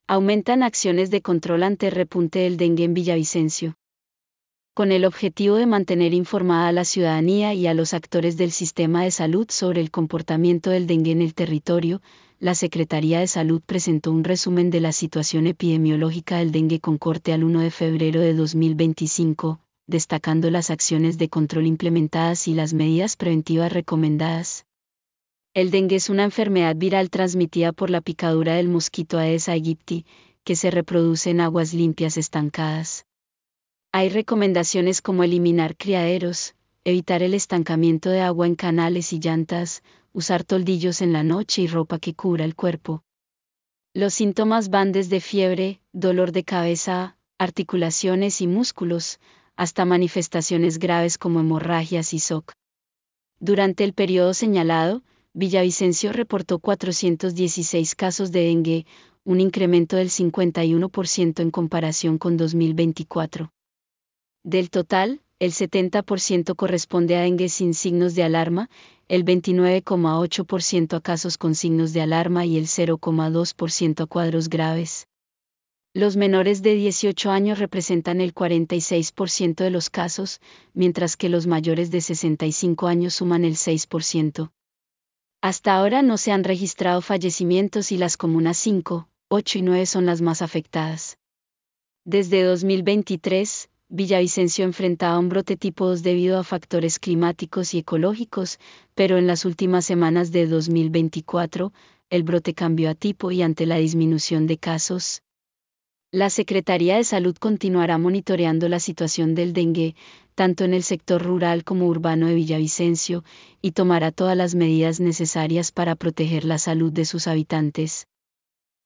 Aumentan acciones de control ante el repunte del dengue en Villavicencio. Con el objetivo de mantener informada a la ciudadanía y a los actores del sistema de salud sobre el comportamiento del dengue en el territorio, la Secretaría de Salud presentó un resumen de la situación epidemiológica del dengue con corte al 1 de febrero de 2025, destacando las acciones de control implementadas y las medidas preventivas recomendadas. El dengue es una enfermedad viral transmitida por la picadura del mosquito Aedes aegypti, que se reproduce en aguas limpias estancadas. Hay recomendaciones como eliminar criaderos, evitar el estancamiento de agua en canales y llantas, usar toldillos en la noche y ropa que cubra el cuerpo. Los síntomas van desde fiebre, dolor de cabeza, articulaciones y músculos, hasta manifestaciones graves como hemorragias y SOC. Durante el periodo señalado, Villavicencio reportó 416 casos de dengue, un incremento del 51% en comparación con 2024. Del total, el 70% corresponde a dengue sin signos de alarma, el 29,8% a casos con signos de alarma y el 0,2% a cuadros graves. Los menores de 18 años representan el 46% de los casos, mientras que los mayores de 65 años suman el 6%. Hasta ahora no se han registrado fallecimientos y las comunas 5, 8 y 9 son las más afectadas. Desde 2023, Villavicencio enfrentaba un brote tipo 2 debido a factores climáticos y ecológicos, pero en las últimas semanas de 2024, el brote cambió a tipo y ante la disminución de casos. La Secretaría de Salud continuará monitoreando la situación del dengue, tanto en el sector rural como urbano de Villavicencio, y tomará todas las medidas necesarias para proteger la salud de sus habitantes.